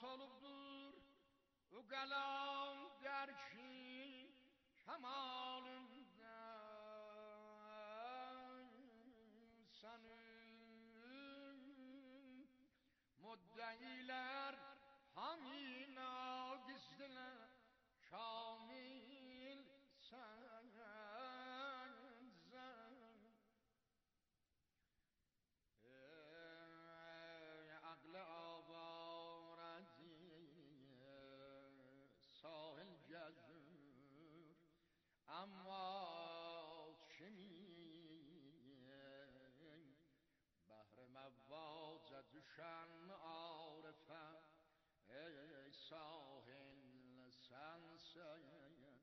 olubdur o qalam der ki kemalında senin müddeiler hamina gizdiler kamil senzen عقل آوارزی ساحل جزور اما چه میگن بحر مواج دوشن عارفم ای ساحل سنسین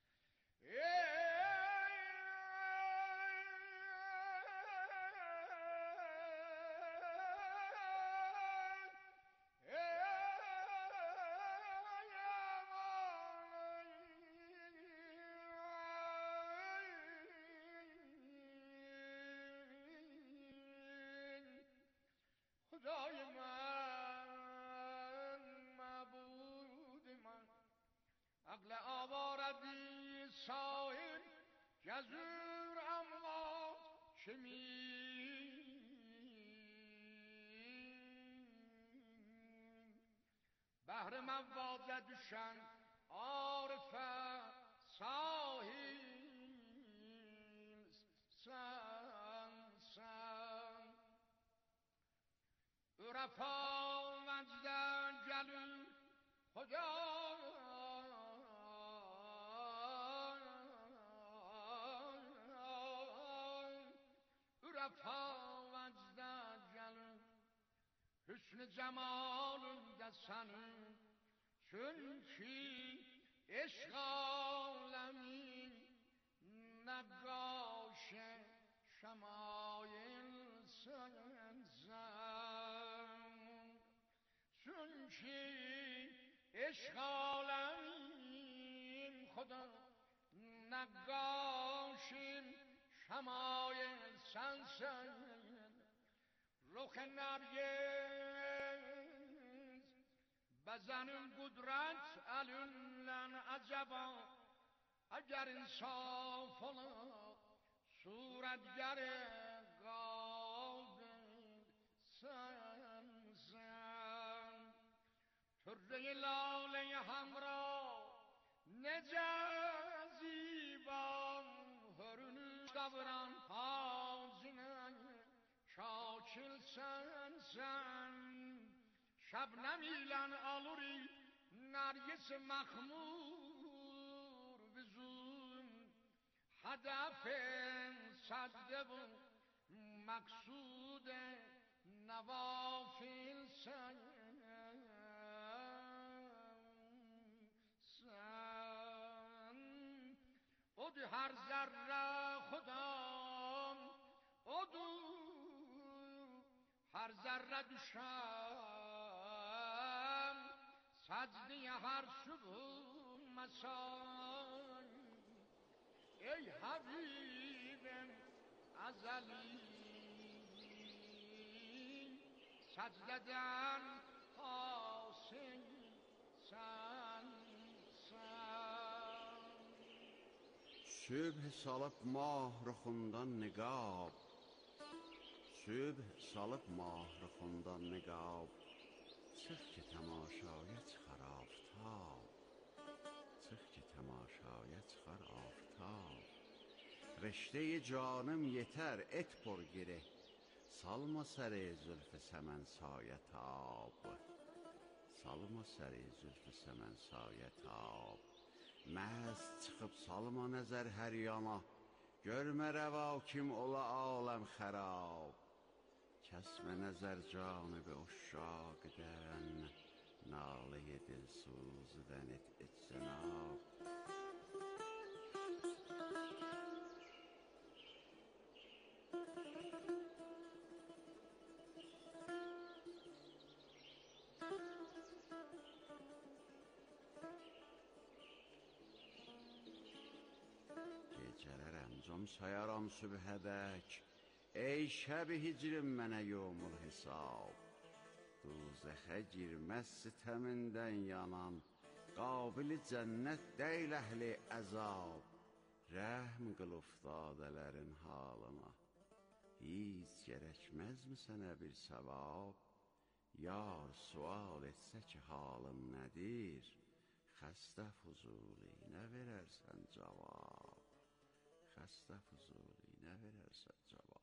خدای من معبود من عقل آوردی صاحب جزور اما چه بحر موازه دوشن عارفه ساحل سن عرفا مجدن جلو خدا عرفا مجدن جلو حسن جمالında senin çünkü عشق عالمی نقاش شمایل سنزن çünkü عشق عالمیم خدا نقاشیم شمایل سنزن رخ نرگس بزنیم قدرت علولن عجبا اگر انصاف ola صورتگر قابل سنزن طره لاله همراه نجه زیبا هرونو davran hazine şakil sensen şebnem ilen aluri nergis mahmur bizim hedefin sadde bu maksud nevafil sen odu her zerre خودم odu her zerre düşem secdeye her şubun mesai ey Habibim azali secdeden hasil sen صبح salıb mah ruxundan niqab صبح salıb mah ruxundan niqab çıx ki tamaşaya çıxar aftab çıx ki tamaşaya çıxar aftab rişte-i canım yetər et por gireh salma səri zülfü səmən sayə tab salma səri zülfü səmən sayə tab məhz çıxıb salma nəzər hər yana görmə rəva kim ola aləm xərab kəsmə nəzər canıbı uşşaqdən nalə-i dilsuzdən et ictinab Gecələr əncam sayaram sübhədək Ey şəbi hicrim mənə yomul hesab Duzəxə girməz sitəmindən yanan, qabili cənnət deyil əhli əzab. Rəhm qıl uftadələrin halına, hiç gərəkməzmi sənə bir səvab? Yar sual etsə ki halın nədir, xəstə Fuzuliyinə verərsən cavab. Xəstə Fuzuliyinə verərsən cavab.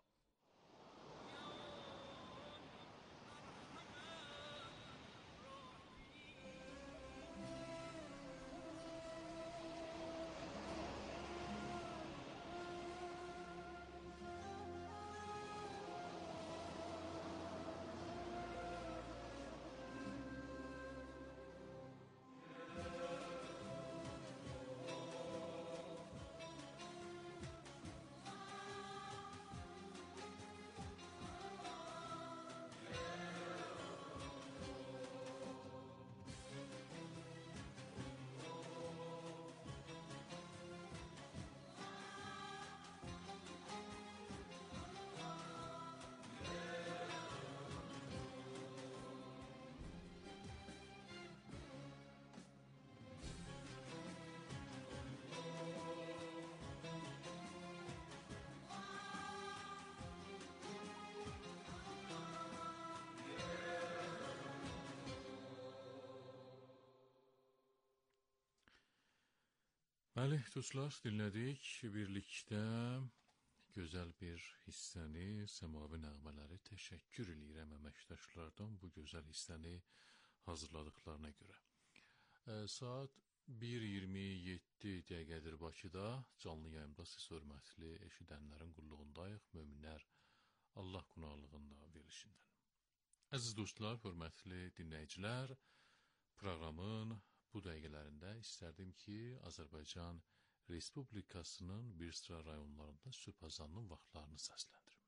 Bəli, dostlar, dinlədik. Birlikdə gözəl bir hissəni, səmavi nəğmələri təşəkkür eləyirəm əməkdaşlardan bu gözəl hissəni hazırladıqlarına görə. Saat 1:27 dəqiqədir Bakıda. Canlı yayımda siz hörmətli eşidənlərin qulluğundayıq. Möminlər Allah qonaqlığında verilişindən. Əziz dostlar, hörmətli dinləyicilər, proqramın bu dəqiqələrində istərdim ki, Azərbaycan Respublikasının bir sıra rayonlarında sübh azanının vaxtlarını səsləndirim.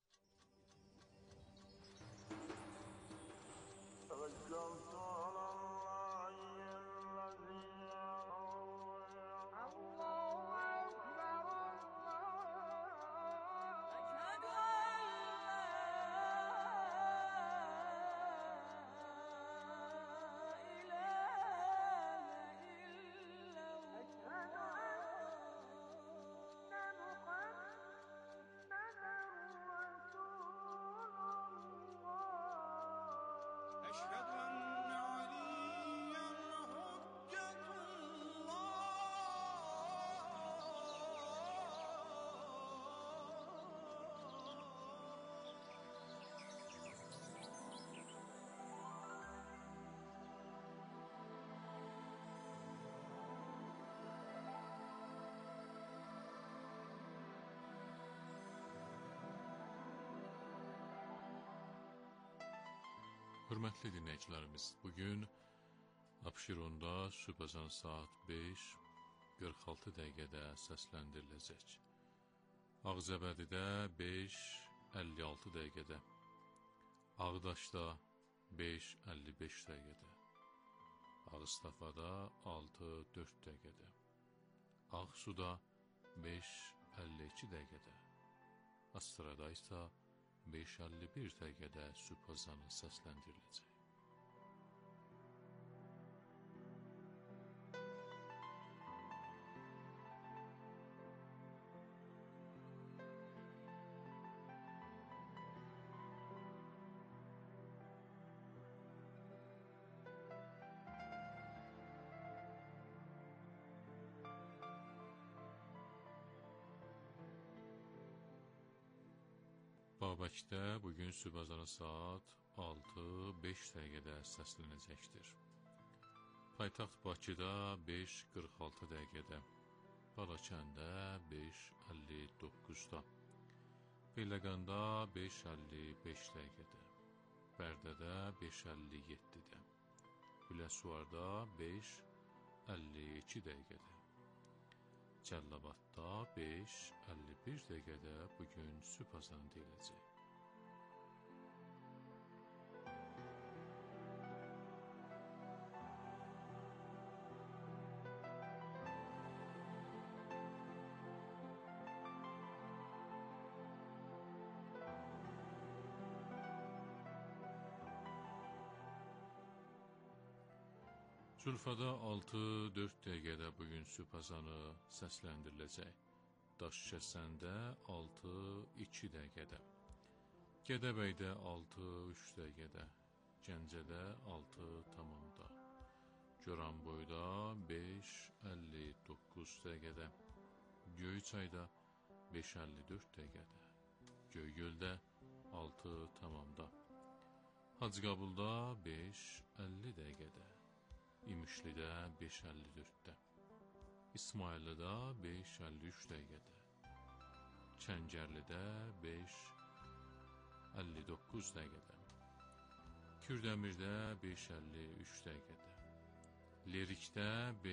Hörmətli dinləyicilərimiz, bugün Abşeronda sübh azanı saat 5:46 dəqiqədə səsləndiriləcək. Ağcabədidə 5:56 dəqiqədə, Ağdaşda 5:55 dəqiqədə, Ağstafada 6:04 dəqiqədə, Ağsuda 5:52 dəqiqədə, Astrada isə 5:51 dəqiqədə sübh azanı səsləndiriləcək. Babəkdə bugün sübh azanı saat 6:05 dəqiqədə səslənəcəkdir. Paytaxt Bakıda 5:46 dəqiqədə, Balakəndə 5:59-da, Beyləqanda 5:55 dəqiqədə, Bərdədə 5:57-də, Biləsuvarda 5:52 dəqiqədə, Cəllabadda 5:51 dəqiqədə bugün sübh azanı deyiləcək. Culfada 6-4 dəqiqədə bugün sübh azanı səsləndiriləcək. Daşkəsəndə 6-2 dəqiqədə. Gədəbəydə 6-3 dəqiqədə. Gəncədə 6 tamamda. Goranboyda 5:59 dəqiqədə. Göyçayda 5:54 dəqiqədə. Göygöldə 6 tamamda. Hacıqabulda 5:50 dəqiqədə. İmişlidə 5:54-də. İsmayıllıda 5:53 dəqiqədə. Çəngərlidə 5:59 dəqiqədə. Kürdəmirdə 5:53 dəqiqədə. Lerikdə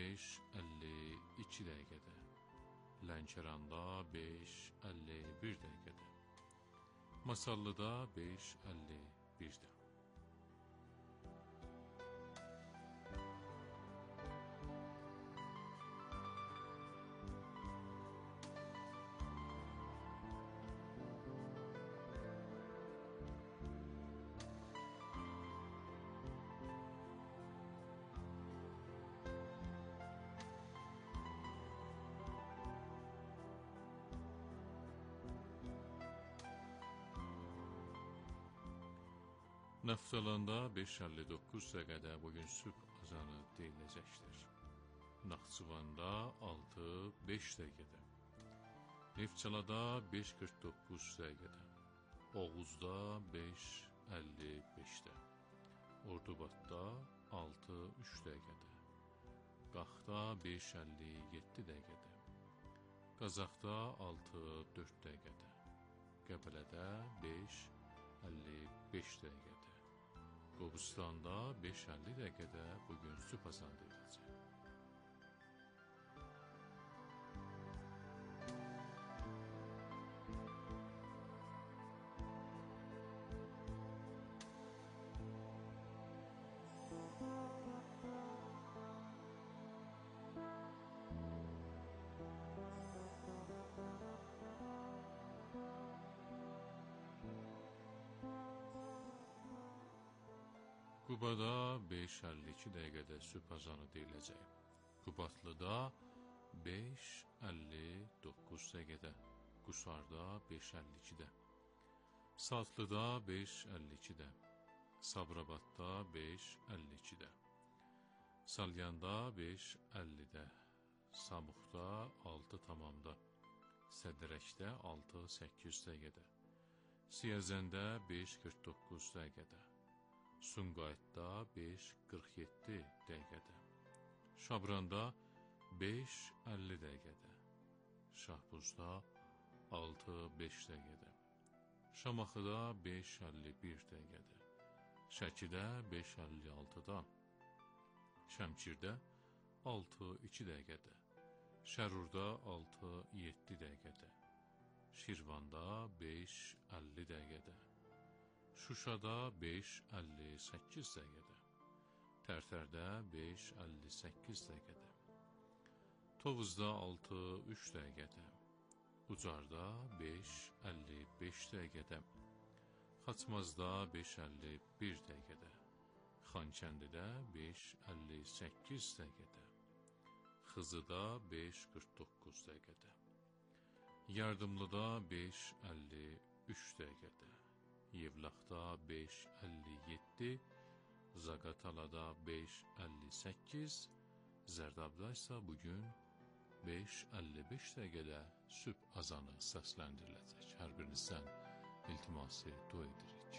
5:52 dəqiqədə. Lənkəranda 5:51 dəqiqədə. Masallıda 5:51-də. Naftalanda 5:59 dəqiqədə bugün sübh azanı deyiləcəkdir. Naxçıvanda 6:05 dəqiqədə. Neftçalada 5:49 dəqiqədə. Oğuzda 5:55-də. Ordubadda 6:03 dəqiqədə. Qaxda 5:57 dəqiqədə. Qazaxda 6:04 dəqiqədə. Qəbələdə 5:55 dəqiqədə. Qobustanda 5:50 dəqiqədə bugün sübh azanı deyiləcək. Qubada 5:52 dəqiqədə sübh azanı deyiləcək. Qubadlıda 5:59 dəqiqədə. Qusarda 5:52-də. Saatlıda 5:52-də. Sabirabadda 5:52-də. Salyanda 5:50-də. Samuxda 6 tamamda. Sədrəkdə 6:08 dəqiqədə. Siyəzəndə 5:49 dəqiqədə. Sumqayıtda 5:47 dəqiqədə. Şabranda 5:50 dəqiqədə. Şahbuzda 6:05 dəqiqədə. Şamaxıda 5:51 dəqiqədə. Şəkidə 5:56-da. Şəmkirdə 6:02 dəqiqədə. Şərurda 6:07 dəqiqədə. Şirvanda 5:50 dəqiqədə. Şuşada 5:58 dəqiqədə. Tərtərdə 5:58 dəqiqədə. Tovuzda 6:03 dəqiqədə. Ucarda 5:55 dəqiqədə. Xaçmazda 5:51 dəqiqədə. Xankəndidə 5:58 dəqiqədə. Xızıda 5:49 dəqiqədə. Yardımlıda 5:53 dəqiqədə. Yevlaxda 5:57, Zaqatalada 5:58, Zərdabda isə bugün 5:55 dəqiqədə sübh azanı səsləndiriləcək. Hər birinizdən iltiması dua edirik.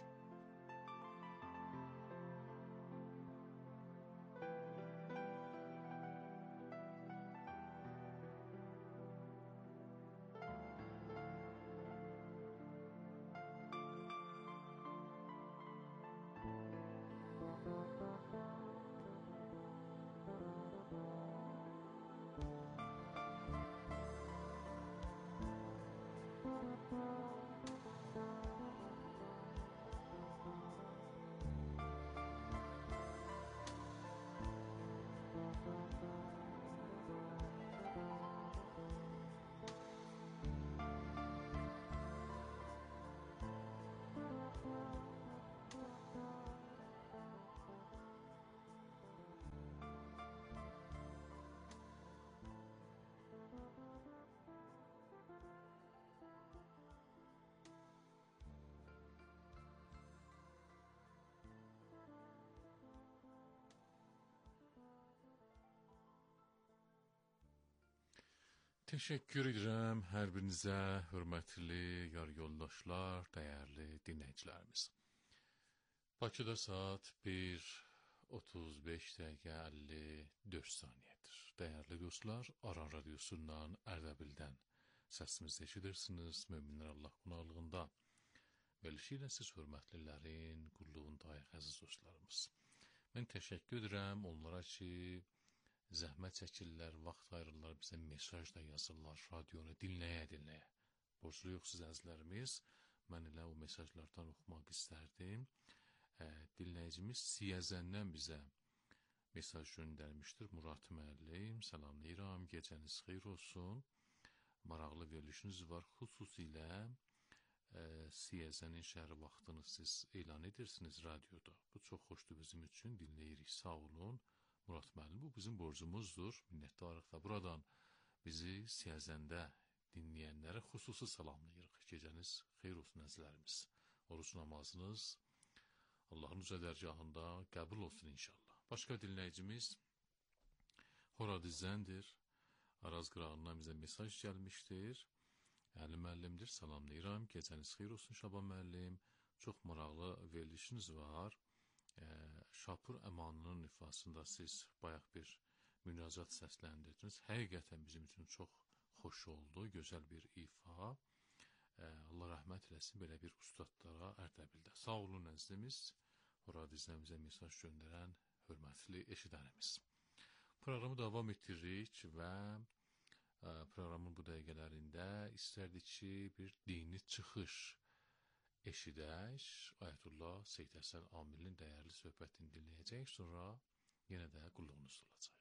Teşekkür edirəm hər birinizə, hörmətli yar yoldaşlar, dəyərli dinləyicilərimiz. Bakıda saat 1:35 dəqiqə 54 saniyədir. Dəyərli dostlar, Aran Radiosundan, Ərdəbildən səsimizi eşidirsiniz, Möminlər Allah qonaqlığında. Verilişiyle siz hörmətlilərin qulluğundayıq, əziz dostlarımız. Mən təşəkkür edirəm onlara ki, zəhmət çəkirlər, vaxt ayırırlar, bizə mesaj da yazırlar, radionu dinləyə. Borcluyuq siz əzizlərimiz. Mən elə o mesajlardan oxumaq istərdim. Dinləyicimiz Siyəzəndən bizə mesaj göndərmişdir. Murad müəllim, salamlayıram, gecəniz xeyir olsun. Maraqlı verilişiniz var, xüsusilə Siyəzənin şəhəri vaxtını siz elan edirsiniz radioda. Bu çox xoşdur bizim üçün, dinləyirik, sağ olun. Murad müəllim, bu bizim borcumuzdur, minnətdarıq da buradan bizi Siyəzəndə dinləyənlərə xüsusi salamlayırıq. Gecəniz xeyir olsun əzizlərimiz. Oruç namazınız Allahın uca dərgahında qəbul olsun inşallah. Başqa dinləyicimiz Horadizəndir. Araz qırağından bizə mesaj gəlmişdir. Əli müəllimdir, salamlayıram. Gecəniz xeyir olsun Şaban müəllim. Çox maraqlı verilişiniz var. Şapur Əmanının ifasında siz bayaq bir müracaat səsləndirdiniz. Həqiqətən bizim üçün çox xoş oldu, gözəl bir ifa. Allah rəhmət eləsin belə bir ustadlara Ərdəbildə. Sağ olun əzizimiz, Horadizdən bizə mesaj göndərən hörmətli eşidənimiz. Proqramı davam etdiririk və proqramın bu dəqiqələrində istərdik ki, bir dini çıxış eşidək. Ayətullah Seyyid Həsən Amilin dəyərli söhbətini dinləyəcək, sonra yenə də qulluğunuzda olacaq.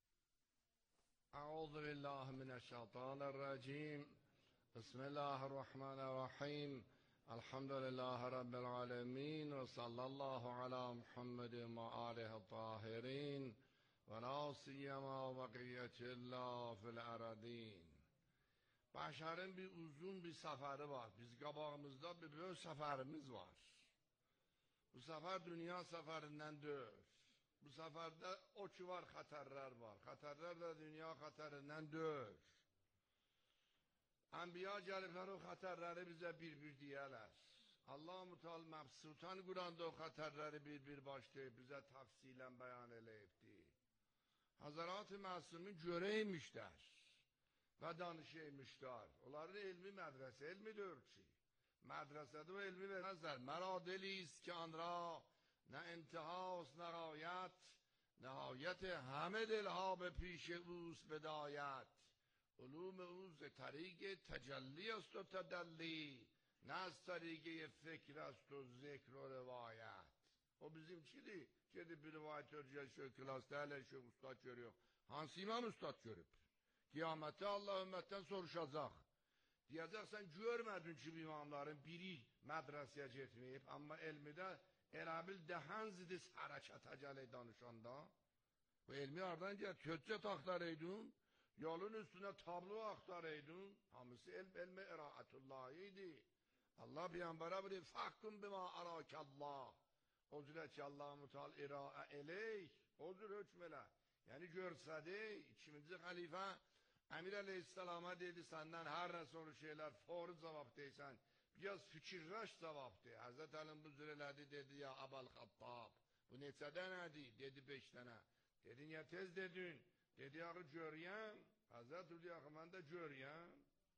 Əuzu billahi minəşşeytanirracim. Bismillahirrahmanirrahim. Elhamdülillahi rabbil alamin və sallallahu ala Muhammedin və alihi tahirin və nasiyema bəqiyyətillah fil əradin. Bəşərin bir uzun bir səfəri var. Biz qabağımızda bir böyük səfərimiz var. Bu səfər dünya səfərindən deyil. Bu səfərdə o ki var, xətərlər var. Xətərlər də dünya xətərindən deyil. Ənbiya gəliblər o xətərləri bizə bir-bir deyərlər. Allah-u Teala məbsutan Quranda o xətərləri bir-bir başlayıb bizə təfsilən bəyan eləyibdi. Həzərat-ı Məsumi görəymişlər və danışıymışlar. Onların elmi mədrəsə, elmi deyir ki, mədrəsədə o elmi verməzlər. Məradeliyiz ki, anra nə intihas, nə qayət, nəhayət həmə dilha be پیش اوست بدایت. علوم اوز طریق تجلی است و تدلی، نه از طریق فکر است و ذکر و روایت. O bizim çili, gidip bir rivayet öreceğiz şu klasta, hele şu ustad görüyor. Hansı imam ustad görüp? Kıyamette Allah ümmetten soruşacak. Diyeceksen görmedin ki imamların biri medreseye getmeyip, ama elmide Erabil dehen zidis harekata gele danışanda. Bu elmi aradan gel, kötçe taxtareydin, yolun üstüne tablo aktareydin. Hamısı elme iraatullahiydi. Allah peyambere buyuruyor, fahkum bima arakallah. O cüre ki Allah-u Teala ira'a eleyh, o cüre hükmele. Yani görsedi, 2. halife Emir Aleyhisselam'a dedi, senden her ne soru şeyler fori cevap deysen, biraz fikirləş cevap de. Hazreti Ali'nin bu cürelerdi, dedi ya Abal Hattab, bu neçədə nədir? Dedi 5 tane. Dedi niye tez dedin? Dedi yağı görüyen, Hazreti Ali yağı ben de görüyen.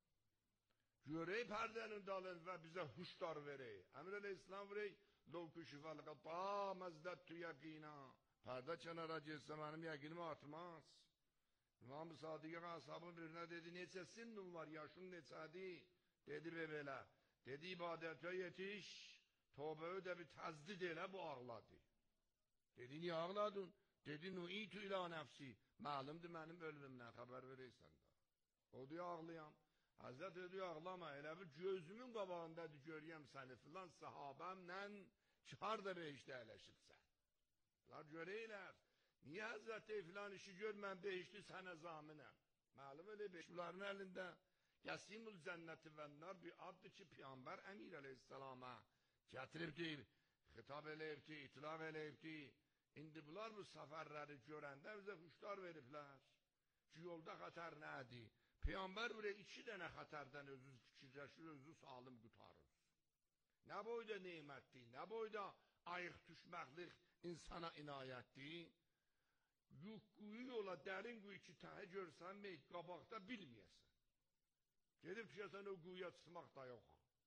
Görey perdenin dalın ve bize huşlar verey. Emir Aleyhisselam verey, Lovkuşu falqata mezdettu yakina. Perde kenara girse benim yakinim artmaz. İmam-ı Sadık'ın ashabın birine dedi, neçə sinnin var, yaşın neçədi? Dedi bebeler. Dedi ibadete yetiş, tövbeyi de bir təzdid elə, bu ağladı. Dedi niye ağladın? Dedi nu'itu ila nefsi. Malumdur benim ölümümden haber verirsen de. O diyor ağlayam. Hazreti diyor ağlama, elə bir gözümün qabağındadır görüyəm səni filan sahabemlə harda behişdə əyləşibsən. Bunlar görəylər. Niye Hazreti filan işi gör, mən behişli sənə zaminəm. Malum elə behişlərin əlində Yasimul Cənnəti və Nar bir addır ki, Peyğəmbər Əmir Aleyhisselama gətiribdi, xitab eləyibdi, itilaf eləyibdi. İndi bunlar bu səfərləri görəndə bizə huşlar veriblər ki, yolda xətər nədir? Peygamber böyle 2 dənə xətərdən özü fikirləşir, özü salim qutarır. Nə boyda nemətdir, nə boyda ayıq düşməklik insana inayətdir. Quyu yola, dərin quyu ki, təhi görsən, qabaqda bilməyəsən. Gedib düşəsən, o quyuya çıxmaq da yox.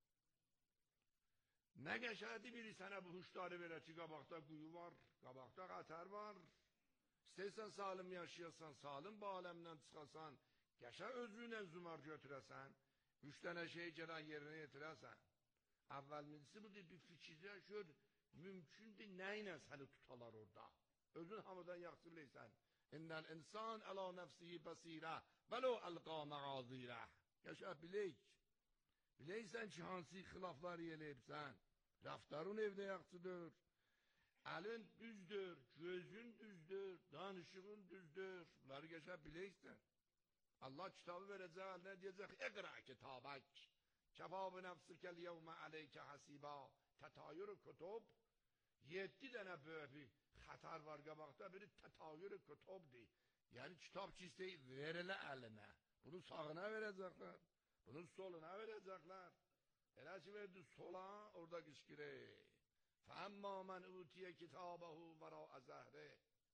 Nə qəşədi biri sənə bu huşdarı verər ki, qabaqda quyu var, qabaqda xətər var. İstəyirsən salim yaşayasan, salim bu aləmdən çıxasan, qəşə özünlə zümar götürəsən, 3 dənə şey gələn yerinə yetirəsən. Əvvəlmincisi budur, bir fikirləşir, mümkündür, nə ilə səni tutalar orada? Özün hamıdan yaxşı bilirsən. İnnəl insan əla nəfsihi bəsirə, vəlo əlqa məqazirə. Qəşə bilək. Biləksən ki, hansı xilaflar eləyibsən. Raftarın evdə yaxşıdır. Əlin düzdür, gözün düzdür, danışığın düzdür. Bunları qəşə biləksən. Allah kitabı verəcək, əlinə deyəcək, iqra kitabək. Kəfa bi nəfsikəl yevmə əleykə həsibə. Tətayür kütub. 7 dənə böyük bir xətar var qabaqda, biri tətayür kütubdir. Yəni kitab ki istəyir, verilə əlinə. Bunu sağına verəcəklər, bunu soluna verəcəklər. Elə ki verdi sola, orada qışqırır. Fəəmmə mən utiyə kitabəhu vəra zəhri.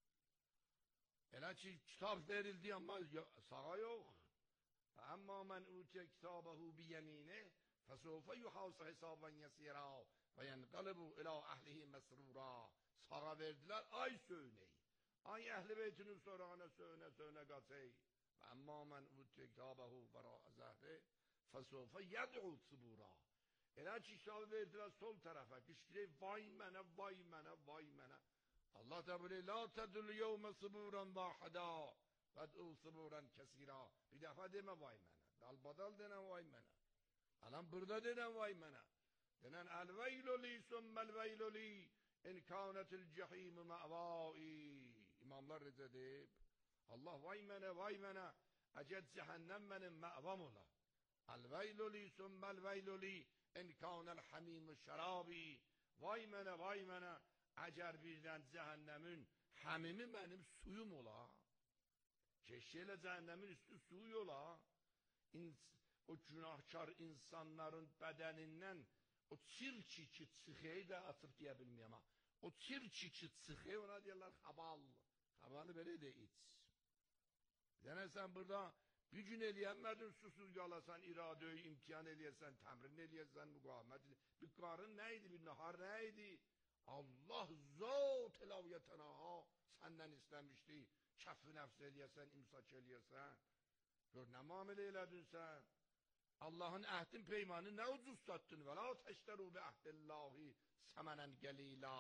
Elə ki kitab verildi amma sağa yox. Fəəmmə mən utiyə kitabəhu biyəminə fəsofə yuhası hesabən yəsirə və yənqəlibu ilə əhlihi məsrura. Sağa verdilər, ay söynək. Ay əhl-i beytinin sorağına söynə qaçay. Fəəmmə mən utiyə kitabəhu vəra zəhri fəsofə yəd'u subura. Elə ki kitabı verdilər sol tərəfə, qışqırır, vay mənə, vay mənə, vay mənə. Allah da böyle la tedul yevme suburan vahida ved'u suburan kesira. Bir defa deme vay mənə. Dalbadal denen vay mənə. Alam burada denen vay mənə. Denen el veylu li summel veylu li in kânetil cehîm ma'vâi. İmamlar rica deyip Allah vay mənə əcəd cehennem benim ma'vam ola. El veylu li summel veylu li in kânel hamîm şerabi. Vay mənə əgər birdən cəhənnəmin həmimi mənim suyum ola, keşkeyle cəhənnəmin üstü suyu ola, o günahkar insanların bədənindən o çirki ki çıxıyı da atıb deyə bilməyəm. O çirki ki çıxıyı ona deyirlər xabal. Xabalı belə də iç. Yəni sən burada bir gün eləyənmədin, susuz qalasan, iradeyi imtihan eləyəsən, təmrin eləyəsən, müqavimət eləyəsən. Bir qarın nə idi, bir nahar nə idi? Allah zat elaviyetənaha səndən istəmişdi. Kəf-i nəfs eləyəsən, imsak eləyəsən. Gör, nə muamilə elədin sən? Allahın əhdin peymanı nə ucuz sattın? Və la təştəru bi əhdillahi səmənən gəlila.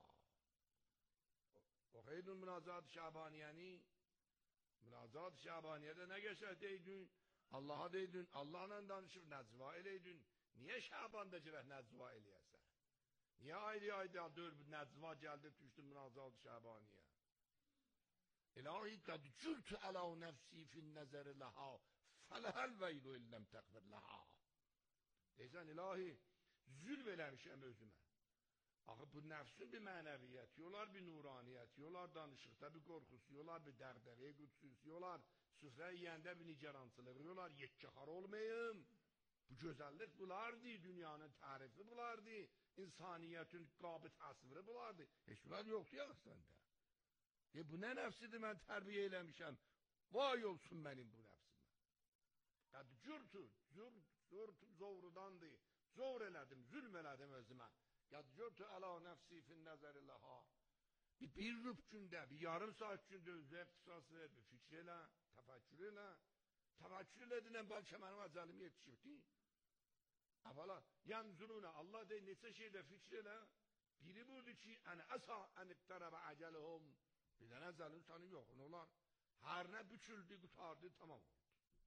Oxuydun münazat-ı Şabaniyəni. Münazat-ı Şabaniyədə nə geçər deydin? Allah'a deydin, Allah'la danışıb nəzva eləydin. Niyə Şabanda girək nəzva eləyəsən? Niyə ayrı-ayrı nəzva gəldi, düşdü münazat-ı Şabaniyə? İlahi qad cürtü ələ nəfsi fin nəzəri ləha fələhəl veylu illəm təqvir ləha. Deysən, ilahi, zülm eləmişəm özümə. Axı, bu nəfsin bir mənəviyyəti, yolar bir nuraniyyəti, yolar danışıqda bir qorxusu, yolar bir dərdəvəyə qüdsüsü, yolar süfrə yiyəndə bir nicarançılığı, yolar yekkəxar olmayım. Bu gözəllik bulardı, dünyanın tərifi bulardı, insaniyyətin qabı təsviri bulardı. Heç bunlar yoxdur ya səndə. Bu nə nəfsidir mən tərbiyə eləmişəm, vay olsun mənim bu nəfsimə. Qəd cürtü, zovrudandı, zor elədim, zülm elədim özümə. Qəd cürtü əla nəfsi fin nəzəri ləha. Bir rüb gündə, bir yarım saat gündə özü qısas ver, bir fikir elə, təfəkkür elə. Təfəkkür elədinən bəlkə mənim əcəlim yetişibdi. Əvvəla, yənzuruna, Allah deyir, neçə şeydə fikir elə. Biri budur ki, ən əsa ənibtərəbə əcəlihum. Bir dənə əcəlin səni yoxun olar. Hər nə büküldü, qutardı, tamam oldu.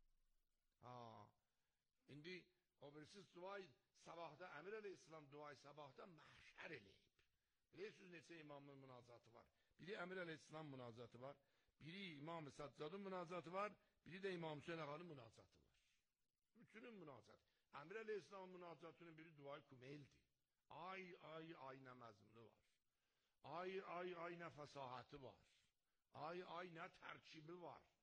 İndi o birisiz duayı sabahda, Əmir Əleyhisselam duayı sabahda məhşər eləyib. Bilirsiniz neçə imamın münazatı var. Biri Əmir Əleyhisselam münazatı var, biri İmam-ı Saccadın münazatı var, biri də İmam Hüseyin Ağanın münazatı var. Bütünün münazatı. Əmir Əleyhisselamın münazatının biri duayı Kumeyl'di. Ay nə məzmunu var. Ay nə fəsahəti var. Ay nə tərkibi var.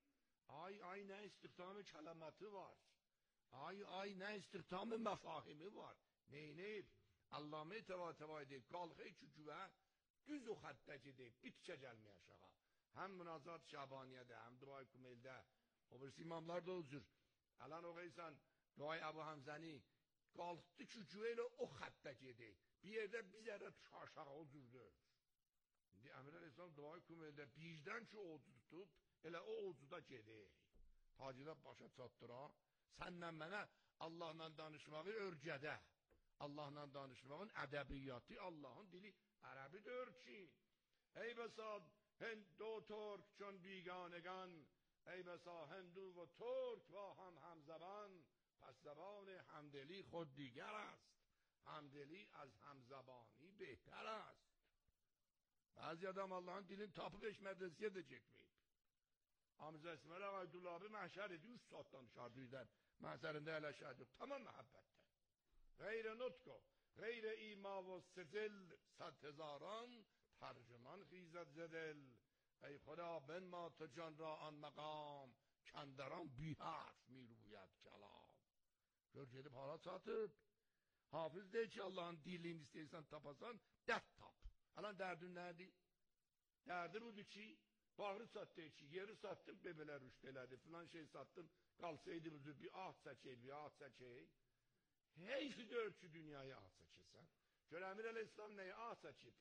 Ay ne istihdam kelimatı var. Ay ne istihdam mefahimi var. Neyneyip Allame teva edip kalkı çucuğa düz o hattaki deyip bitişe gelmeye aşağı. Hem münazat Şabaniye'de hem Duay Kumel'de o birisi imamlar da özür. Alan o gaysan Duay Ebu Hamzani kalktı çucuğuyla o hattaki deyip bir yerde bir yere aşağı özürdü. Şimdi Emir Aleyhisselam Duay Kumel'de birden şu oğuzu tutup elə o oğuzuda gedək. Tacirlər başa çatdıra. Sənlə mənə Allahla danışmağı örgədə. Allahla danışmağın ədəbiyyatı, Allahın dili ərəbidir ki. Ey bəsa Hindu Türk çün biganəgan, ey bəsa Hindu və Türk və همزبان پس زبان همدلی خود دیگر است. همدلی از همزبانی بهتر است. Bazı adam Allah'ın dilini tapıp eşmedesiye de çekmeyip. Hamza İsmail Aydullah abi mahşer ediyor. 3 saat danışardıydılar. Mahşerinde hele şahit yok. Tamam muhabbette. Gayre nutku, gayre ima ve sezil, sad hezaran, tercüman khizet zedel. Ey Khuda ben ma tecan ra an maqam, kenderan bi harf miruyet kelam. Gör gelip halat satıp. Hafız de ki Allah'ın dilini istersen tapasan, dert tap. Alan derdin neydi? Derdi budur ki, bağrı sattı ki, yeri sattım, bebeler rüşteledi, filan şey sattım, kalsaydı budur, bir ah seçey, bir ah seçey. Heyfi dört şu dünyayı ah seçesen. Şöyle Emir Aleyhisselam neyi ah seçip?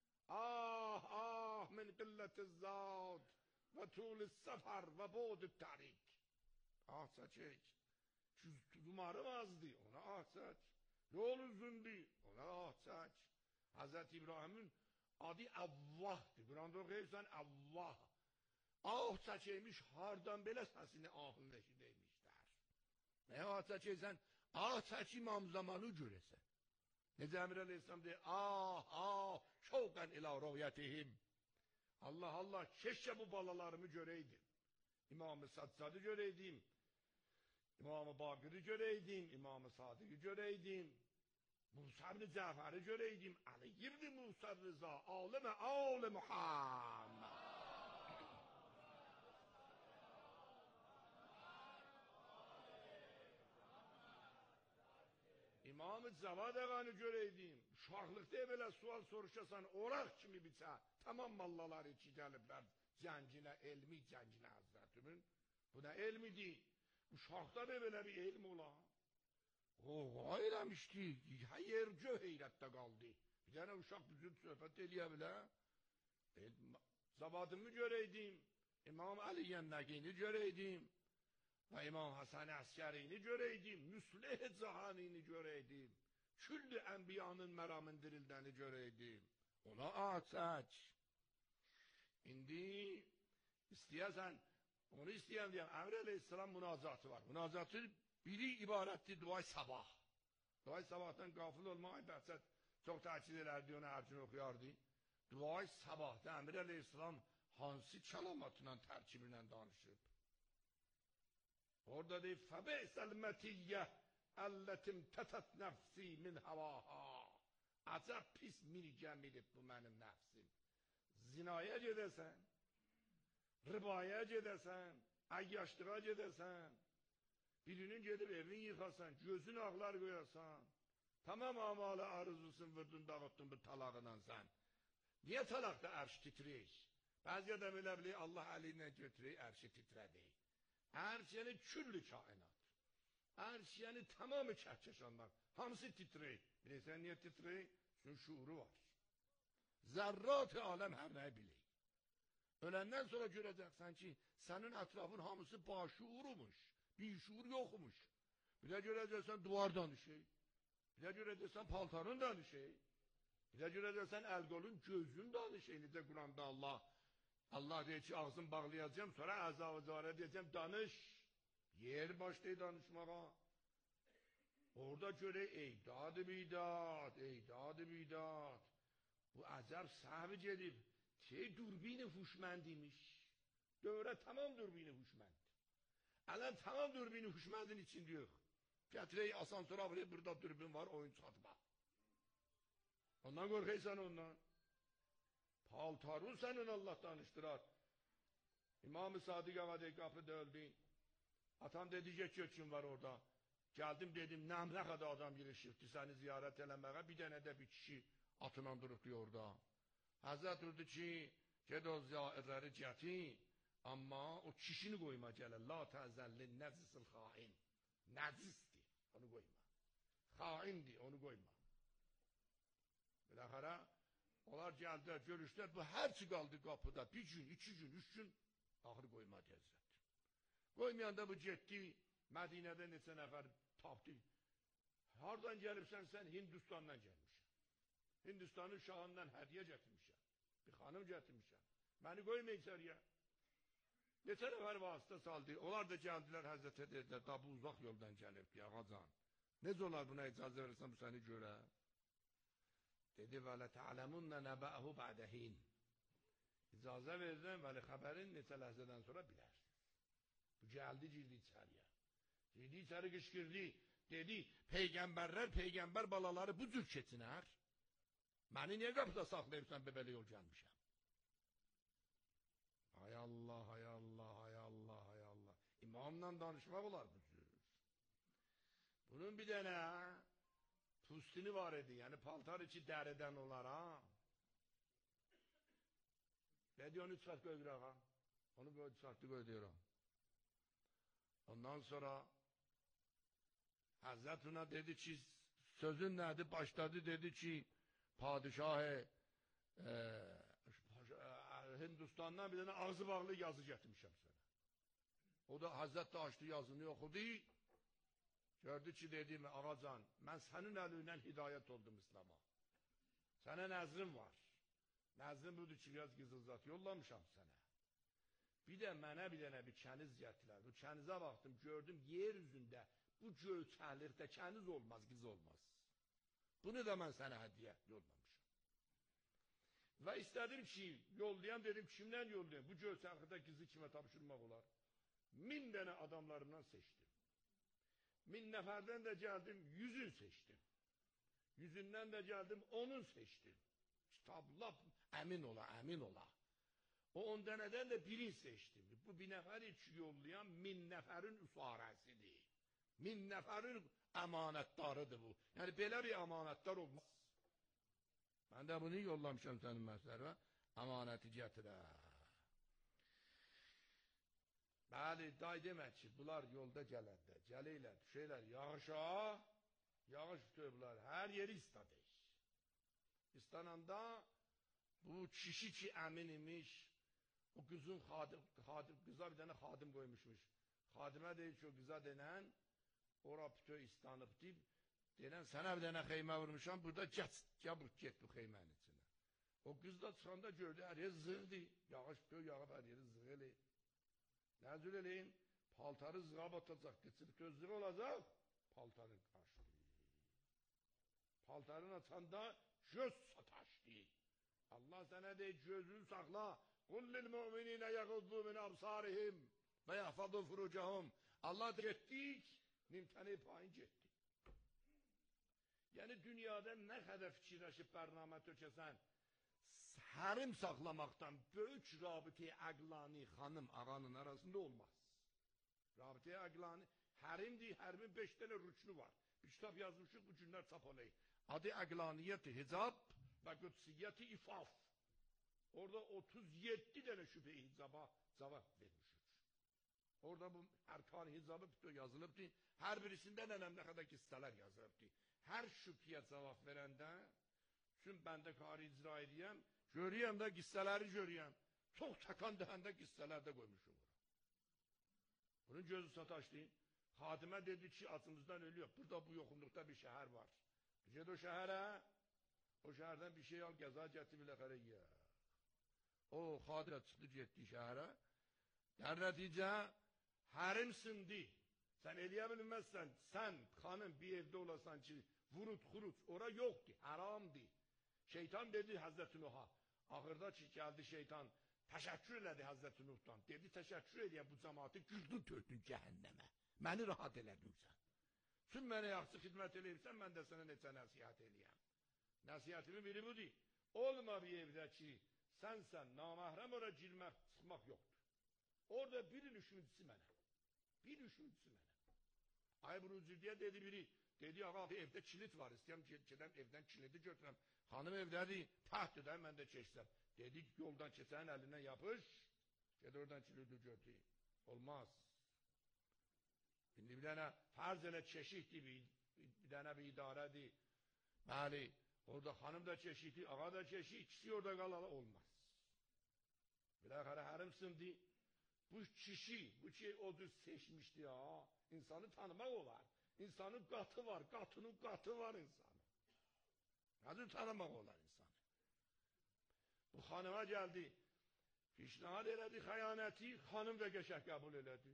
Ah min qilletiz zad ve tulis sefer ve bu'dut tarik. Ah seçey. Şu dumarım azdı, ona ah seç. Yol uzundu, ona ah seç. Hazreti İbrahim'in adı Allah'tı. Kur'an'da okuyursan Allah. Ah seçeymiş, hardan belə səsini ahın eşideymişler. Ne ah seçeysen? Ah seç imam zamanı göresen. Necə Emir Aleyhisselam deyir, şevqen ila ru'yetihim. Allah, keşke bu balalarımı göreydim. İmam-ı Saccad'ı göreydim. İmam-ı Bakır'ı göreydim. İmam-ı Sadık'ı göreydim. Musa ibn Cafer'i göreydim. Ali ibn Musa Rıza, aleme Muhammed. İmam-ı Cavad ağanı göreydim. Uşaqlıqda belə sual soruşasan, oraq kimi biçə. Tamam mallalar içi gəliblər. Cəncinə, elmi cəncinə Hazretimin. Bu nə elmidir? Uşaqda da belə bir elm ola. O eyləmişdi. Yercö heyrətdə qaldı. Bir dənə uşaq bizim söhbət eləyə bilər. Zavadımı göreydim. İmam Aliyyən Nəqini göreydim. Ve İmam Hasan Askeri'ni göreydim. Müslih Cahanini göreydim. Küllü enbiyanın meramındirildeni göreydim. Ona ağaç. İndi isteyesen, onu isteyen diyen Emre Aleyhisselam münazatı var. Münazatı biri ibarettir duay sabah. Duay sabahtan gafil olmayı bahset. Çok takip ederdi, onu her gün okuyardı. Duay sabahta Emre Aleyhisselam hansı kelamatla terkibiyle danışıp. Orada deyip febe'sel metiyye elletim tetet nefsi min havaha. Acab pis mirgəmilib bu mənim nəfsim. Zinaya gedəsən, ribaya gedəsən, əyyaşlığa gedəsən, birinin gedib evin yıxasan, gözün ağlar qoyasan, tamam amalı arzusun vurdun, dağıttın bu talağından sen. Niye talaqda ərş titreyik? Bəzi adam elə bilir, Allah əliyle götüreyik, ərşi titrədik. Ərş yani küllü kainat. Ərş yani tamamı kəhkəşanlar. Hamısı titreyik. Bilirsən niye titreyik? Çünkü şuuru var. Zerrat-ı alem her neyi bileyik. Ölenden sonra göreceksen ki senin etrafın hamısı başuurumuş. Bir şuur yokmuş. Bir de göreceksen duvardan düşey. Bir de göreceksen paltarından düşey. Bir de göreceksen el golün gözünden düşey. Nice Kur'an'da Allah diyor ki ağzını bağlayacağım sonra azab-ı zahare diyeceğim danış. Yer başlayı danışmağa. Orada göre eydadı bidat. Bu azab sahibi gelip durbini huşmendiymiş. Dövre tamam durbini huşmend. Alan tamam durbini huşmendin için diyor. Getirey asansöre buraya burada dürbün var oyun satma. Ondan korkaysan ondan. Paltarun senin Allah danıştırar. İmam-ı Sadiq ağa deyir, qapıda öldü. Atam dedi, get kim var orada. Geldim dedim, nə kadar adam girişibdi səni ziyarət eləməyə, bir dənə də bir kişi atla durubdu orada. Həzrət durdu ki, ged o ziyarətləri gətir, amma o kişini qoyma gələ. La təzəlli nəzisil xain. Nəzisdir, onu qoyma. Xaindir, onu qoyma. Biləxərə, onlar gəldilər, görüşdülər, bu hərçi qaldı qapıda, bir gün, 2 gün, 3 gün, axır qoymadı Həzrət. Qoymayanda bu getdi, Mədinədə neçə nəfər tapdı. Hardan gəlibsən sən? Hindistandan gəlmişəm. Hindistanın şahından hədiyə gətirmişəm. Bir xanım gətirmişəm. Məni qoyma içəriyə. Neçə nəfər vasitə saldı. Onlar da gəldilər Həzrətə dedilər, da bu uzaq yoldan gəlibdi, ağacan. Necə olar buna icazə verirsən bu səni görə? Dedi, vələ tə'ələmunnə nəbəəhu bə'dəhin. İcazə verirəm, vəli xəbərin neçə ləhzədən sonra bilərsiniz. Bu gəldi, girdi içəriyə. Girdi içəri qışqırdı. Dedi, peyğəmbərlər, peyğəmbər balaları bu cür keçinər. Məni niyə qapıda saxlayırsan, belə yol gəlmişəm? Hay Allah, hay Allah, hay Allah, hay Allah. İmamla danışmaq olar bu cür. Bunun bir dənə pustini var idi, yəni paltar içi dərədən olar, ha? Dedi, onu çıxart qoydur, ağa. Onu çıxartdı qoyduyorum. Ondan sonra Həzrət ona dedi ki, sözün nədir? Başladı, dedi ki, padişahı Hindistandan bir dənə ağzı bağlı yazı gətirmişəm sənə. O da Həzrət də açdı yazını oxudu. Gördü ki, dedi mi, ağacan, mən sənin əlindən hidayət oldum İslam'a. Sənə nəzrim var. Nəzrim budur ki, biraz qızılzat yollamışam sənə. Bir də mənə bir dənə bir kəniz gətirlər. Bu kənizə baxdım, gördüm, yer üzündə bu göyçəlikdə kəniz olmaz, qız olmaz. Bunu da mən sənə hədiyyə yollamışam. Və istədim ki, yollayam, dedim, kimdən yollayam? Bu göyçəlikdə qızı kimə tapşırmaq olar? 1000 dənə adamlarımdan seçdim. 1000 nəfərdən də gəldim, 100'ün seçdim. 100'ündən də gəldim, 10'un seçdim. Kitabla əmin ola, əmin ola. O 10 dənədən də birini seçdim. Bu 1000 nəfər üçün yollayan 1000 nəfərin üsarəsidir. 1000 nəfərin əmanətdarıdır bu. Yəni belə bir əmanətdar olmaz. Mən də bunu yollamışam sənin məsələmə. Əmanəti gətirər. Bəli, day demək ki, bunlar yolda gələndə, gəlirlər, düşərlər yağışa, yağış tutuyorlar, hər yeri istadır. İstananda bu kişi ki əmin imiş, o qızın qıza bir dənə xadim qoymuşmuş. Xadimə deyir ki, o qıza denən, ora bütöv istanıb deyib, denən, sənə bir dənə xeymə vurmuşam, burada get bu xeymənin içine. O qız da çıxanda gördü, hər yer zığdı, yağış bütöv yağıb hər yeri zığ eləyib. Nə cür eləyim? Paltarı zığa batacaq, geçirib gözlüğü olacaq, paltarın qaçdı. Paltarın açanda göz sataşdı. Allah sənə deyir, gözünü saxla. Qullil müminine yağuddu min absarihim və yahfadu furucahum. Allah getdik, nimtəni payın getdik. Yəni dünyada nə qədər fikirləşib bərnamə tökəsən, hərim saxlamaqdan böyük rabitə-i əqlani xanım ağanın arasında olmaz. Rabitə-i əqlani hərimdir, hərimin 5 dənə rüknü var. Bir kitab yazmışıq, bu günlər çap olayı. Adı əqlaniyyət-i hicab və qüdsiyyət-i ifaf. Orada 37 dənə şübhə-i hicaba cavab vermişik. Orada bu ərkan-ı hicabı bütün yazılıbdır. Hər birisində nə qədər hissələr yazılıbdır. Hər şübhəyə cavab verəndə, üçün bəndə qarı icra edəyəm, görəyəm də qissələri görəyəm. Çox çakan dəhəndə qissələrdə qoymuşum ora. Bunun gözü sataşdı. Xadimə dedi ki, acımızdan ölüyor. Burada bu yoxunluqda bir şəhər var. Ged o şəhərə, o şəhərdən bir şey al, qəza gətir biləxərə yə. O xadimə çıxdı, getdi şəhərə. Dən nəticə, hərim sindi. Sən eləyə bilməzsən, sən xanım bir evdə olasan ki, vurut, xuruc, ora yoxdur, haramdır. Şeytan dedi Həzrəti Nuh'a, axırda ki, gəldi şeytan, təşəkkür elədi Həzrəti Nuh'dan. Dedi, təşəkkür edən bu cəmatı güldün tördün cəhənnəmə. Məni rahat elədin sən. Sən mənə yaxşı xidmət eləyirsən, mən də sənə necə nəsiyyət eləyəm. Nəsiyyətimin biri budur. Olma bir evdə ki, sənsən, naməhrəm ora girmək, çıxmaq yoxdur. Orada birin üçüncüsü mənəm. Bir üçüncüsü mənəm. Ay Burucudiyə dedi biri. Dedi ağa evdə kilit var. İstəyəm gedəm evdən kilidi götürəm. Xanım evdədir. Tahtdır mən də keçsəm. Dedi yoldan keçənin əlindən yapış. Ged oradan kilidi götür. Olmaz. İndi bir dənə farz elə çeşikdir. Bir dənə bir idarədir. Bəli. Orada xanım da çeşikdir. Ağa da çeşik. İkisi orada qalalı. Olmaz. Biləxərə hərimsindir. Bu kişi, bu ki o düz seçmişdi ya. İnsanı tanımaq olar. İnsanın qatı var, qatının qatı var insanı. Nədir tanımaq olar insanı? Bu xanıma gəldi. Pişnahad elədi xəyanəti, xanım da qəşəng qəbul elədi.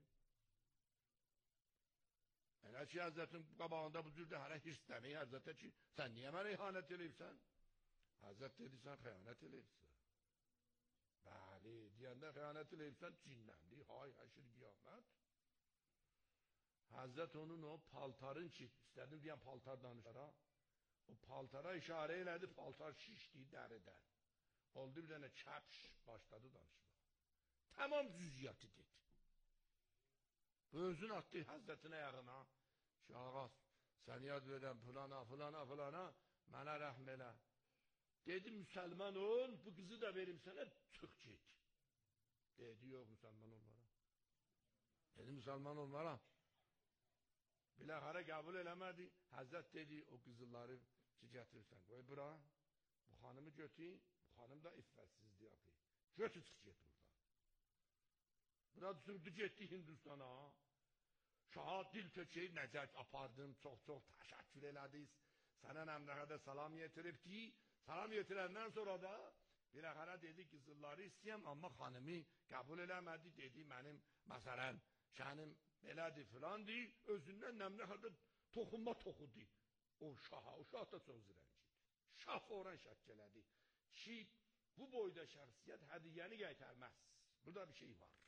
Elə ki, Həzrətin qabağında bu cürdə hələ hirslənir, Həzrətə ki, sən niyə mənə ihanət eləyibsən? Həzrət dedi, sən xəyanət eləyibsən. Bəli, deyəndə xəyanət eləyibsən, cinləndi, hay, həşir, qiyamət. Həzrət onun o paltarın ki, istədim deyən paltar danışara, o paltara işarə elədi, paltar şişdi dəridən. Oldu bir dənə kəpş, başladı danışmağa. Tamam cüziyyatı dedi. Bu özün attı Həzrətin ayağına, ki, ağa, sən yad verəm filana, mənə rəhm elə. Dedi, müsəlman ol, bu qızı da verim sənə, çıx get. Dedi, yox, müsəlman olmaram. Dedi, müsəlman olmaram. Biləxərə qəbul eləmədi. Həzrət dedi, o qızılları ki, gətirirsən. Qoy bura, bu xanımı götür, bu xanım da iffətsizdir adı. Götür, çıx get buradan. Buna sürdü, getdi Hindistana. Şaha dil tökəyi nəcət apardım, çox-çox təşəkkür elədiniz. Sənə nəmrəqədə salam yetiribdi. Salam yetirəndən sonra da biləxərə dedi, qızılları istəyəm, amma xanımı qəbul eləmədi. Dedi, mənim, məsələn, şənim belədir, filandır, özündən nəmrəqədə toxunma toxudu. O şah da çox zirəngidi. Şah oran şək elədi ki, bu boyda şəxsiyyət hədiyyəni qaytarməz. Burada bir şey var.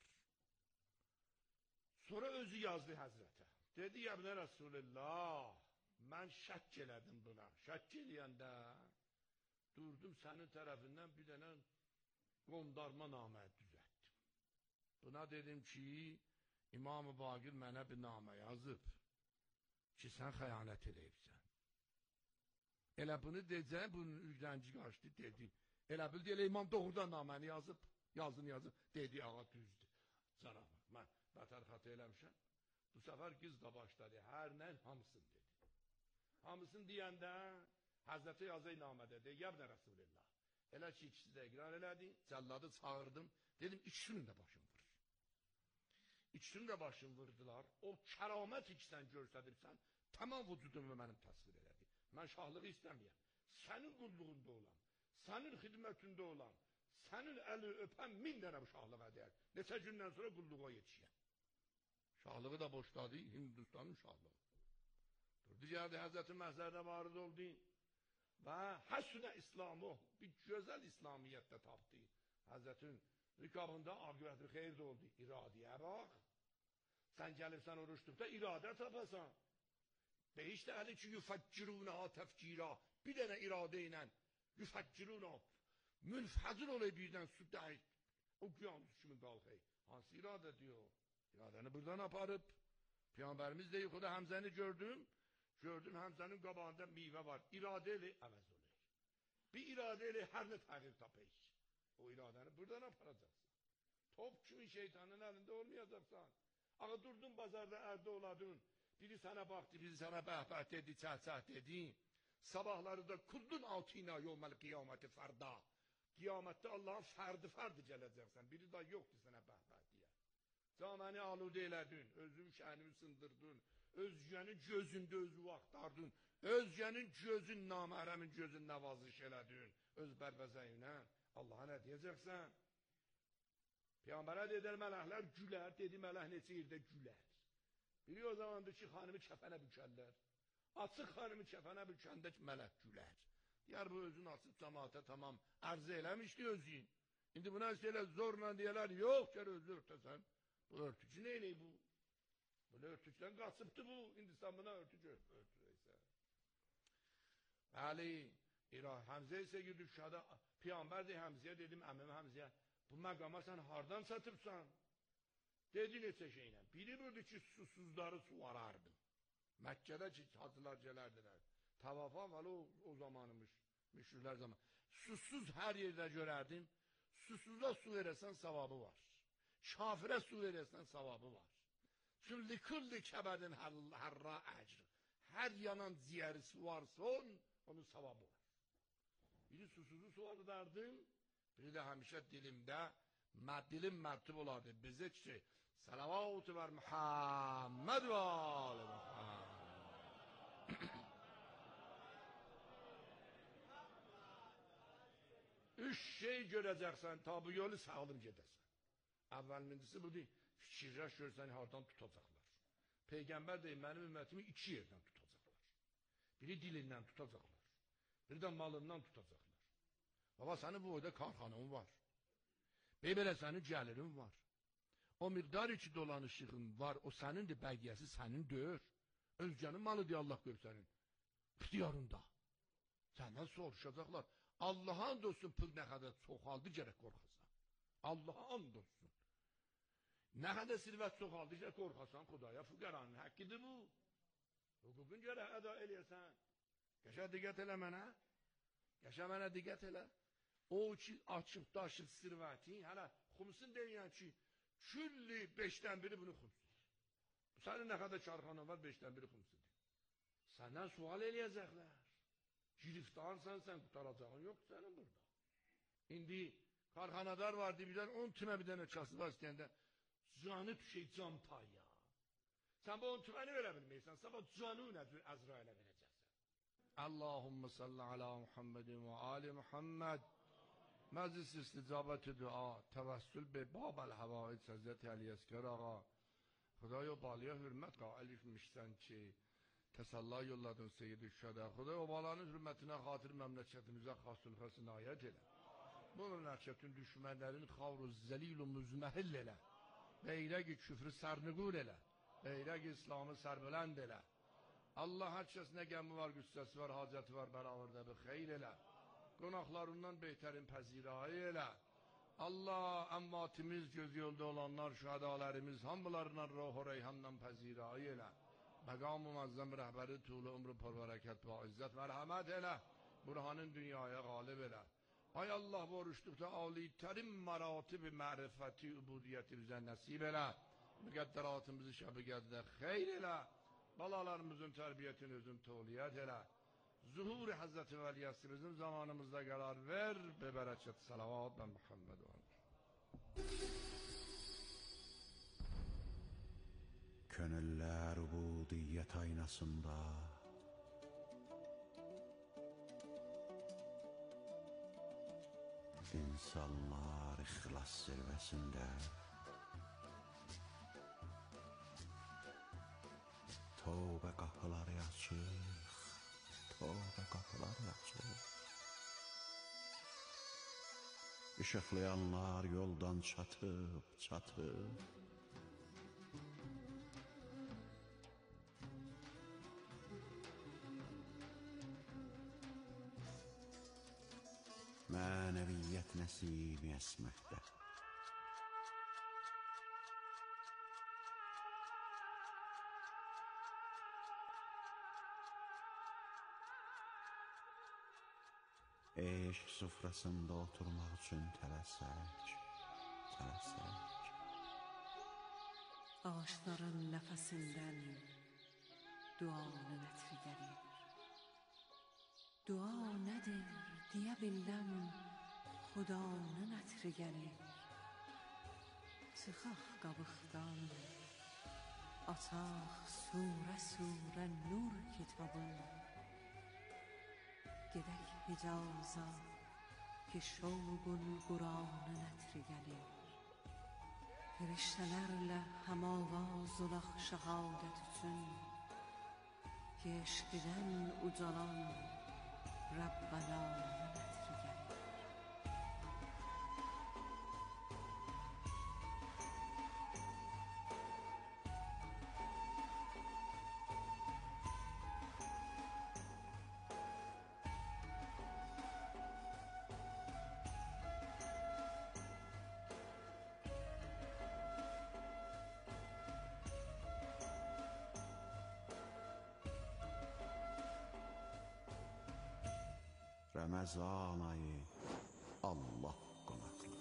Sonra özü yazdı Həzrətə. Dedi, Yəbnə Rasulullah, mən şək elədim buna. Şək eləyəndə durdum sənin tərəfindən bir dənə qondarma namə düzətdim. Buna dedim ki, İmam-ı Baqir mənə bir namə yazıb ki, sən xəyanət eləyibsən. Elə bunu deyəcək, bunun ürgənci qaçdı, dedi. Elə bildi, elə İmam doğrudan naməni yazıb, yazıb, dedi, ağa düzdür. Cənab, mən bətər xatı eləmişəm. Bu səfər qız da başladı, hər nə, hamısın dedi. Hamısın deyəndə, Həzrəti yazı namədə dedi, Yəbnə Rasulullah. Elə ki, ikisi də iqrar elədi, cəlladı çağırdım, dedim, ikisinin də başım vur. İkisinin də başını vurdular, o kəramət ikisindən görsədirsən, tamam vücudumu mənim təsvir elədi. Mən şahlığı istəməyəm. Sənin qulluğunda olan, sənin xidmətində olan, sənin əli öpən 1000 dənə şahlığa deyər. Neçə gündən sonra qulluğa yetişəyəm. Şahlığı da boşladı, Hindistanın şahlığı. Durdu gəldi, Həzrətin məhzərdə varid oldu və həsünə İslamı, bir gözəl İslamiyyətdə tapdı. Həzrətin rükabında aqibət-i xeyr də oldu. İradiyə bax. Sən gəlibsən oruçluqda iradə tapasan. Beşdə əli ki, yüfəccirunə təfkira. Bir dənə iradə ilə yüfəccirunə. Münfəzir olayı birdən su dəyik. O qiyamız kimi qalxay. Hansı iradə diyor? İradəni buradan aparıb. Peyğəmbərimiz də yuxuda Həmzəni gördüm. Gördüm Həmzənin qabağında meyvə var. İradə ilə əvəz olayı. Bir iradə ilə hər nə təğyir tapayıq. O iradəni buradan aparacaqsan. Top kimi şeytanın əlində olmayacaqsan. Ağa durdun bazarda ərdə oladın. Biri sənə baxdı, biri sənə bəhbət dedi, çəhçəh dedi. Sabahları da kullun altına yevməl qiyaməti fərda. Qiyamətdə Allahın fərdi gələcəksən. Biri da yoxdur sənə bəhbət deyə. Canəni aludə elədin, özün şənimi sındırdın. Özgənin gözündə özü axtardın. Özgənin gözün namərəmin gözün nəvazış elədin. Öz bərbəzəyinə. Allaha nə deyəcəksən? Peyğəmbərə dedər mələklər gülər, dedi mələk neçə yerdə gülər. Biri o zamandır ki, xanımı kəfənə bükərlər. Açıq xanımı kəfənə bükəndə ki, mələk gülər. Deyər bu özün açıq cəmaata tamam ərzə eləmişdi özün. İndi buna şeylə zorla deyələr, yox gəl özü örtəsən. Bu örtücü neynək bu? Bunu örtükdən qaçıbdı bu, Hindistan buna örtücü örtürəysə. Bəli, Həmzə isə girdik şahada, Peyğəmbər de Həmzəyə dedim, əmim Həmzəyə, bu məqama sən hardan satıbsan? Dedi neçə şeylə. Biri budur ki, susuzları suvarardım. Məkkədə ki, hacılar gələrdilər. Tavafa valı o zamanımış, müşriklər zaman. Susuz hər yerdə görərdim. Susuza su verəsən savabı var. Kafirə su verəsən savabı var. Çünki likulli kəbədin hərra əcr. Hər yanan ciyəri suvarsın, onun savabı var. Biri susuzu suvardardım, biri də həmişə dilimdə, dilim mərtib olardı. Bizə ki, salavat-ı ver Muhammed və ali Muhammed. Üç şey görəcəksən, ta bu yolu sağlım gedəsən. Əvvəlmincisi budur, fikirləş görsən, hardan tutacaqlar. Peyğəmbər deyir, mənim ümmətimi iki yerdən tutacaqlar. Biri dilindən tutacaqlar, biri də malından tutacaqlar. Baba, sənin bu oyda karxanın var. Belə sənin gəlirin var. O miqdar içi dolanışığın var, o sənindir, bəqiyyəsi sənin döyür. Özgənin malıdır, Allah gör sənin. İxtiyarında. Səndən soruşacaqlar. Allah'a and olsun, pul nə qədər çoxaldı, gərək qorxasan. Allah'a and olsun. Nə qədər sirvət çoxaldı, gərək qorxasan, Xudaya füqəranın həkkidir bu. Hüququn gərək əda eləyəsən. Qəşə diqqət elə mənə. Qəşə mənə diqqət elə. O ki, açıq daşıq sirvəti, hələ xumsun deyən ki, külli 5'dən biri bunu xumsudur. Sənin nə qədər karxanın var, 5'dən biri xumsudur. Səndən sual eləyəcəklər. Giriftarsan, sən qutaracağın yoxdur sənin burada. İndi karxanadar vardı, bir dənə 10 tümə bir dənə çası var istəyəndə, canı düşək can payya. Sən bu 10 tüməni verə bilməyirsən, sabah canı Əzrailə verəcəksən. Allahümme salli ala Muhammedin və ali Muhammed. Məclis isticabət-i dua, təvəssül be babel havaic Hazreti Ali Əsgər ağa. Xudaya balıya hürmət qail etmişsən ki, təsalla yolladın Seyyid-i Şədə. Xuday o balanın hürmətinə xatir məmləkətimizə xas-ülxə sinayət elə. Bu məmləkətin düşmənlərin xavru zəlil-u müzməhill elə. Beyrəq-i küfrü sərniqul elə. Beyrəq-i İslamı sərbülənd elə. Allah hər kəs nə qəmi var, qüssəsi var, hacəti var, bəravarda bir xeyr elə. Qonaqlarından behterin pəzirayı elə. Allah əmmatimiz, göz yolda olanlar, şühədalərimiz, hamılarından ruh-u reyhandan pəzirayı elə. Məqam-ı məzzəm rəhbəri tuğlu ömrü pərvərəkət və izzət mərhəmət elə. Burhanın dünyaya qalib elə. Ay Allah, bu oruçluqda âli-tərim məratib-i mərifəti, übudiyyəti bizə nəsib elə. Müqəddəratımızı şəb-i qəddə xeyr elə. Balalarımızın tərbiyyətini özün tövliyyət elə. Zuhur-i Hazreti Vəliyəsi bizim zamanımızda qərar ver. Bebərəkət salavat və Muhammed və Könüller ubudiyet aynasında İnsanlar ihlas zirvesinde Tövbe kapıları açık Tövbe kapıları açık Işıklayanlar yoldan çatıp Mənəviyyət nəsimi əsməkdə Eşq sufrasında oturmaq üçün tələsək Ağaçların nəfəsindən duanın ətri gəlir Dua nədir, deyə biləm, Xudanın ətri gəlir. Çıxaq qabıqdan, açaq surə nur kitabı. Gedək Hicaza, ki şovqun Quranın ətri gəlir. Firiştələrlə həmavaz olaq şəhadət üçün, ki eşqidən ucalan Rabbananın ətri gəlir. Ramazanayı Allah qonaqlı.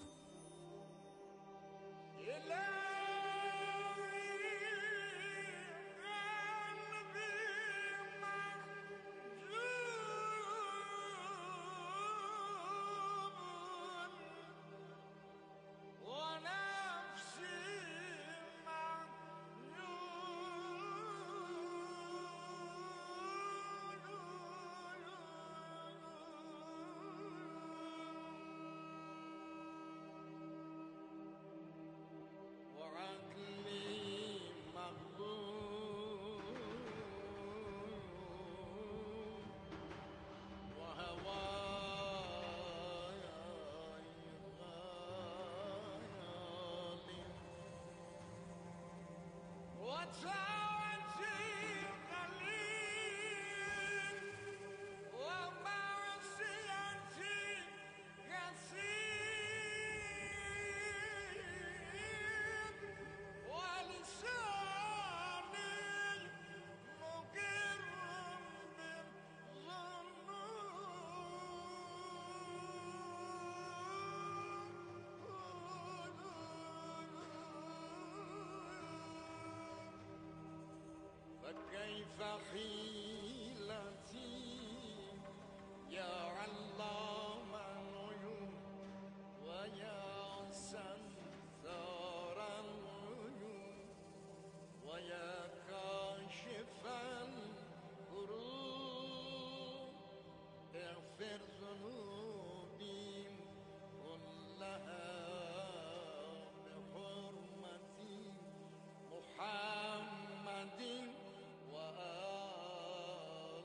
فكيف حيلتي يا علام الغيوب ويا ستار الغيوب ويا كاشف الكروب اغفر ذنوبي كلها بحرمة محمد وآل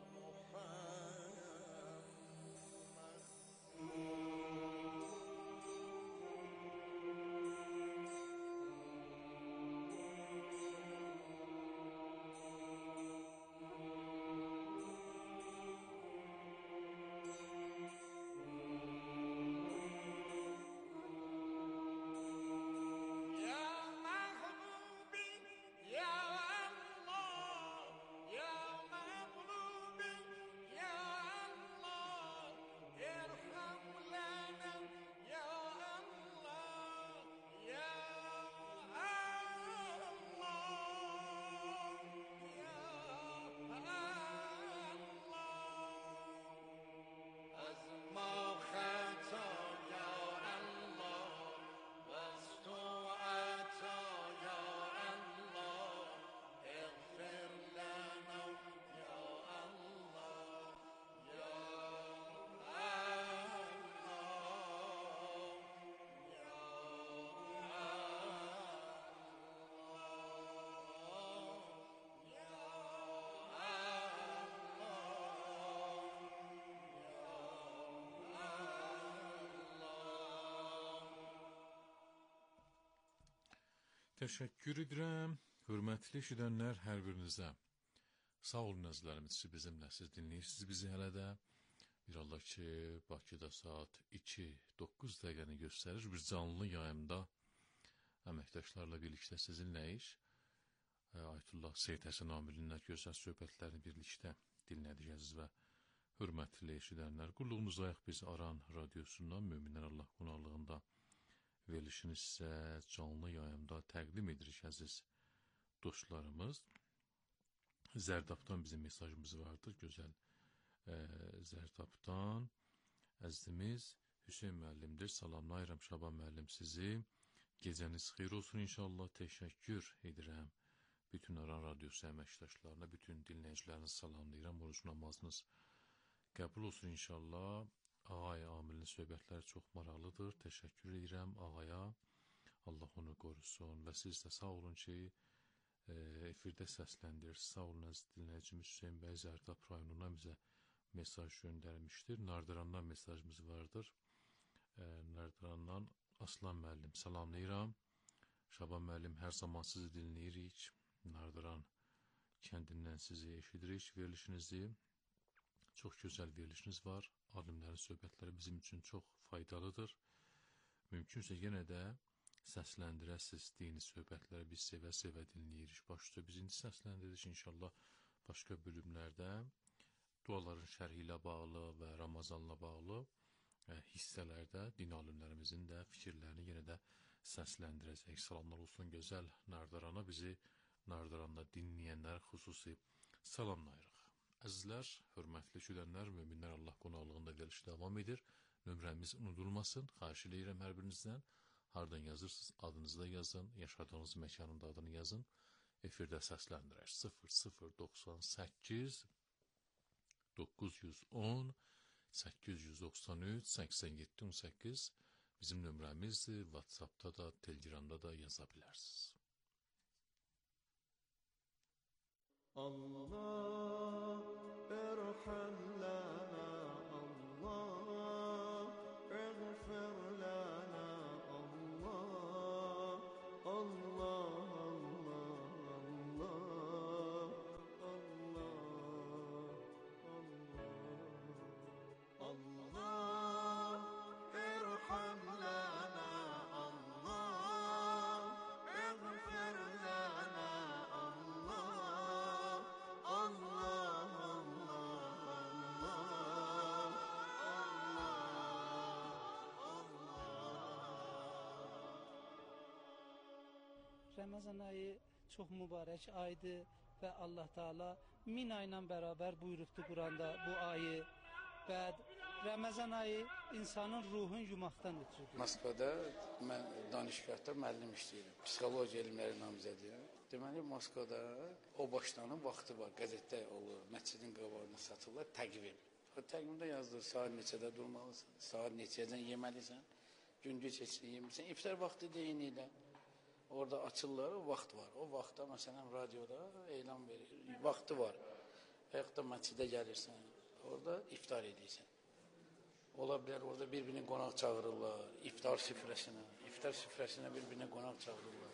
يا محبوبي يا الله يا محبوبي يا الله ارحم لنا يا الله يا الله يا الله أزمى خطا يا الله واستوعت يا الله اغفر لنا يا الله يا Təşəkkür edirəm, hörmətli eşidənlər hər birinizə. Sağ olun əzizlərimiz ki, bizimləsiz dinləyirsiniz bizi hələ də. Bir Allah ki, Bakıda saat 2:09 dəqiqəni göstərir. Bir canlı yayımda əməkdaşlarla birlikdə sizinləyik. Ayətullah Seyid Həsən Amilin gözəl söhbətlərini birlikdə dinlədik əziz və hörmətli eşidənlər. Qulluğunuz ayaq biz Aran radiosundan Möminlər Allah qonaqlığında verilişini sizə canlı yayımda təqdim edirik əziz dostlarımız. Zərdabdan bizim mesajımız vardır, gözəl Zərdabdan əzizimiz Hüseyin müəllimdir. Salamlayıram Şaban müəllim sizi. Gecəniz xeyir olsun inşallah. Təşəkkür edirəm bütün Aran radiosu əməkdaşlarına, bütün dinləyicilərinizi salamlayıram. Oruç namazınız qəbul olsun inşallah. Ağay Amilin söhbətləri çox maraqlıdır. Təşəkkür edirəm ağaya. Allah onu qorusun və siz də sağ olun ki, efirdə səsləndirirsiniz. Sağ olun əziz dinləyicimiz Hüseyin bəy Zərdab rayonundan bizə mesaj göndərmişdir. Nardırandan mesajımız vardır. Nardırandan Aslan müəllim salamlayıram. Şaban müəllim hər zaman sizi dinləyirik. Nardıran kəndindən sizi eşidirik, verilişinizi. Çox gözəl verilişiniz var. Alimlərin söhbətləri bizim üçün çox faydalıdır. Mümkünsə yenə də səsləndirəsiz dini söhbətləri biz sevə-sevə dinləyirik. Başda biz indi səsləndiririk inşallah başqa bölümlərdə duaların şərhi ilə bağlı və Ramazanla bağlı hissələrdə din alimlərimizin də fikirlərini yenə də səsləndirəcək. Salamlar olsun gözəl Nardarana, bizi Nardaranda dinləyənlər xüsusi salamlayırıq. Əzizlər, hörmətli şüdənlər, müminlər, Allah qonaqlığında veriliş davam edir. Nömrəmiz unudulmasın, xahiş edirəm hər birinizdən. Hardan yazırsınız, adınızı da yazın, yaşadığınız məkanın da adını yazın. Efirdə səsləndirək 0098 910 893 87 18 bizim nömrəmizdir. WhatsApp'da da, Telegram'da da yaza bilərsiniz. Allah irham lana, Allah ighfir lana, Allah, Allah, Allah, Allah, Allah irham lana, Allah ighfir lana, Ramazan ayı çox mübarək aydır və Allah Teala 1000 ayla bərabər buyurubdu Quranda bu ayı. Və Ramazan ayı insanın ruhun yumaqdan ötürüdür. Moskvada mən danışgahda müəllim işləyirəm. Psixologiya elmləri namizədiyəm. Deməli Moskvada o başlanın vaxtı var. Qəzetdə olur, məscidin qabağında satırlar təqvim. O təqvimdə yazılır saat neçədə durmalısan, saat neçədən yeməlisən, gündüz neçədə yeməlisən. İftar vaxtı deyinilə. Orada açırlar, o vaxt var. O vaxtda məsələn radioda elan verir. Vaxtı var. Və yaxud da məscidə gəlirsən, orada iftar edirsən. Ola bilər orada bir-birini qonaq çağırırlar, iftar süfrəsinə bir-birini qonaq çağırırlar.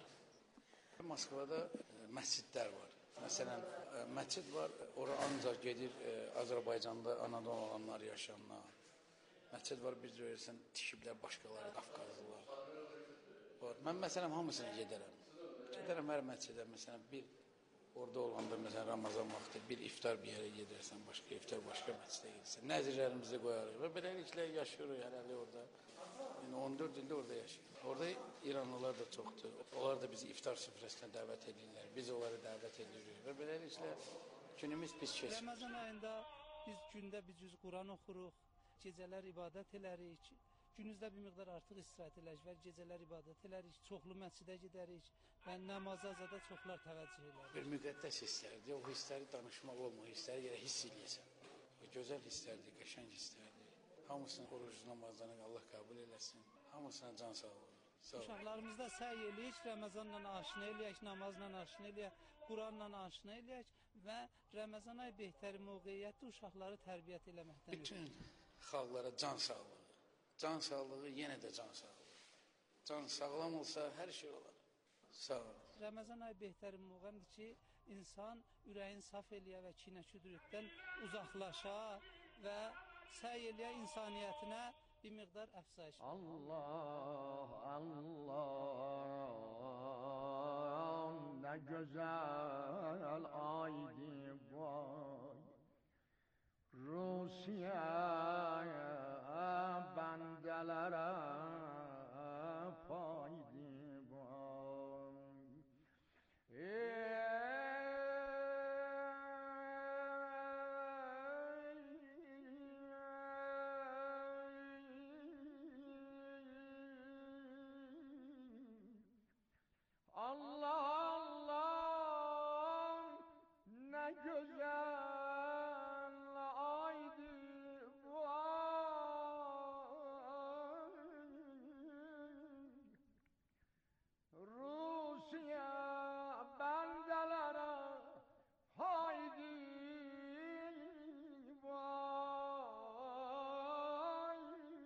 Moskvada məscidlər var. Məsələn, məscid var, ora ancaq gedir Azərbaycanda anadan olanlar, yaşayanlar. Məscid var, biz görürsən, tikiblər başqaları, Qafqazlılar. Mən məsələn hamısına gedərəm. Gedərəm hər məscidə, məsələn bir orada olanda məsələn Ramazan vaxtı bir iftar bir yerə gedirsən, başqa iftar başqa məscidə gedirsən. Nəzirlərimizi qoyarıq və beləliklə yaşayırıq hələli orada. Yəni 14 ildə orada yaşayırıq. Orada İranlılar da çoxdur. Onlar da bizi iftar süfrəsinə dəvət edirlər. Biz onları dəvət edirik və beləliklə günümüz pis keçmir. Ramazan ayında biz gündə bir cüz Quran oxuruq, gecələr ibadət elərik. Günüzdə bir miqdar artıq istirahət elərik və gecələr ibadət elərik, çoxlu məscidə gedərik və namaza da çoxlar təvəccüh elərik. Bir müqəddəs hisslərdir, o hissləri danışmaq olmur, hissləri yerə hiss eləyəsən. O gözəl hisslərdir, qəşəng hisslərdir. Hamısının oruc namazlarını Allah qəbul eləsin, hamısına can sağlığı. Uşaqlarımızda səy eləyik, Ramazanla aşina eləyək, namazla aşina eləyək, Quranla aşina eləyək və Ramazan ayı behtəri mövqeyiyyətdə uşaqları tərbiyət eləməkdən bütün xalqlara can sağlığı. Can sağlığı, yenə də can sağlığı. Can sağlam olsa hər şey olar. Sağ olun. Ramazan ayı behtəri müğəmdir ki, insan ürəyin saf eləyə və kinə-küdürətdən uzaqlaşa və səy eləyə insaniyyətinə bir miqdar əfsayiş. Allah, Allah, nə gözəl aydı vay. Rusiya bəndələrə paydı vay. Allah, Allah, nə gözəl aydı vay. Rusiya bəndələrə haydi vay.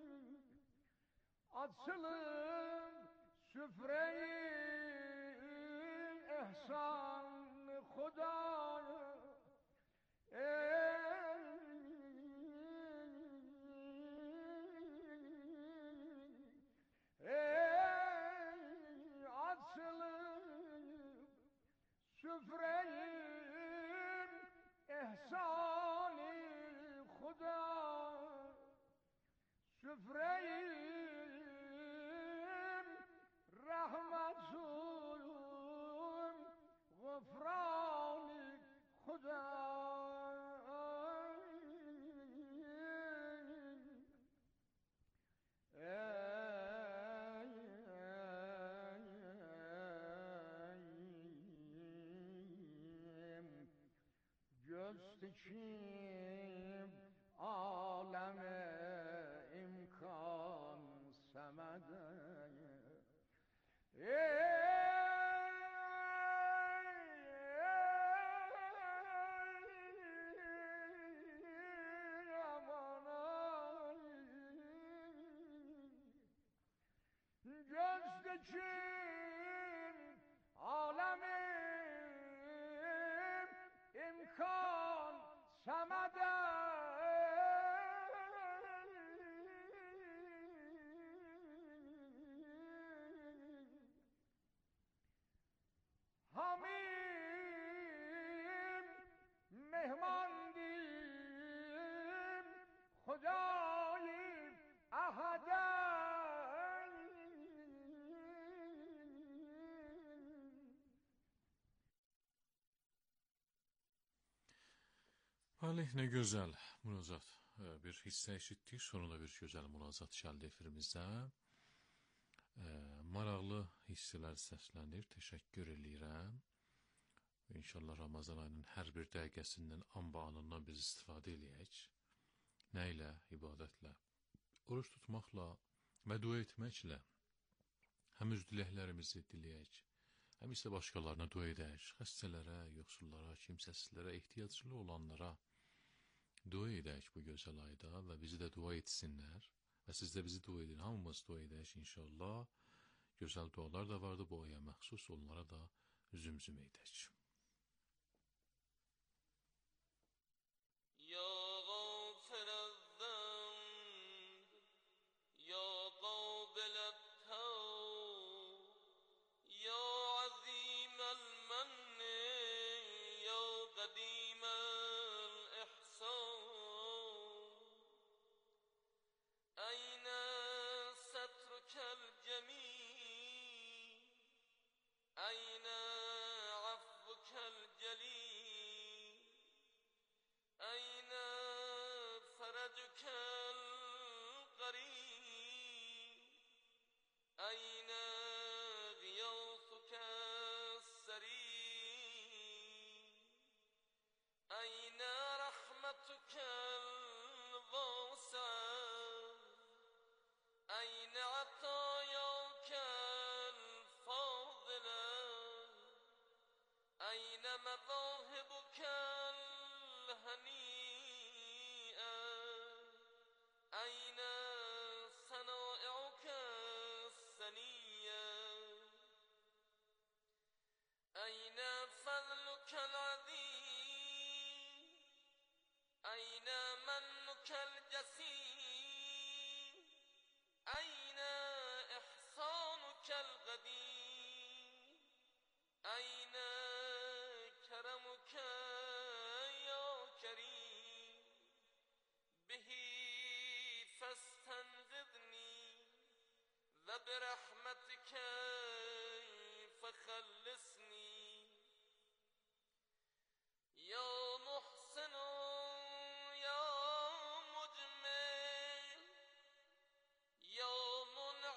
Açılın süfreyi ihsan Xudaya. Açılın süfreyi ihsan جست کیم عالم امکان سمده جست کیم عالم امکان سمده همین مهماندیم خدای احده Bəli, nə gözəl münazat. Bir hissə eşitdik, sonra da bir gözəl münazat gəldi efirimizdə. Maraqlı hissələr səslənir, təşəkkür eləyirəm. İnşallah Ramazan ayının hər bir dəqiqəsindən, anından biz istifadə eləyək. Nə ilə? İbadətlə, oruç tutmaqla və dua etməklə həm öz diləklərimizi diləyək, həm isə başqalarına dua edək. Xəstələrə, yoxsullara, kimsəsizlərə, ehtiyaclı olanlara dua edək bu gözəl ayda və bizi də dua etsinlər. Və siz də bizi dua edin, hamımız dua edək inşallah. Gözəl dualar da vardı bu aya məxsus, onlara da zümzüm edək. برحمتك فخلصني يا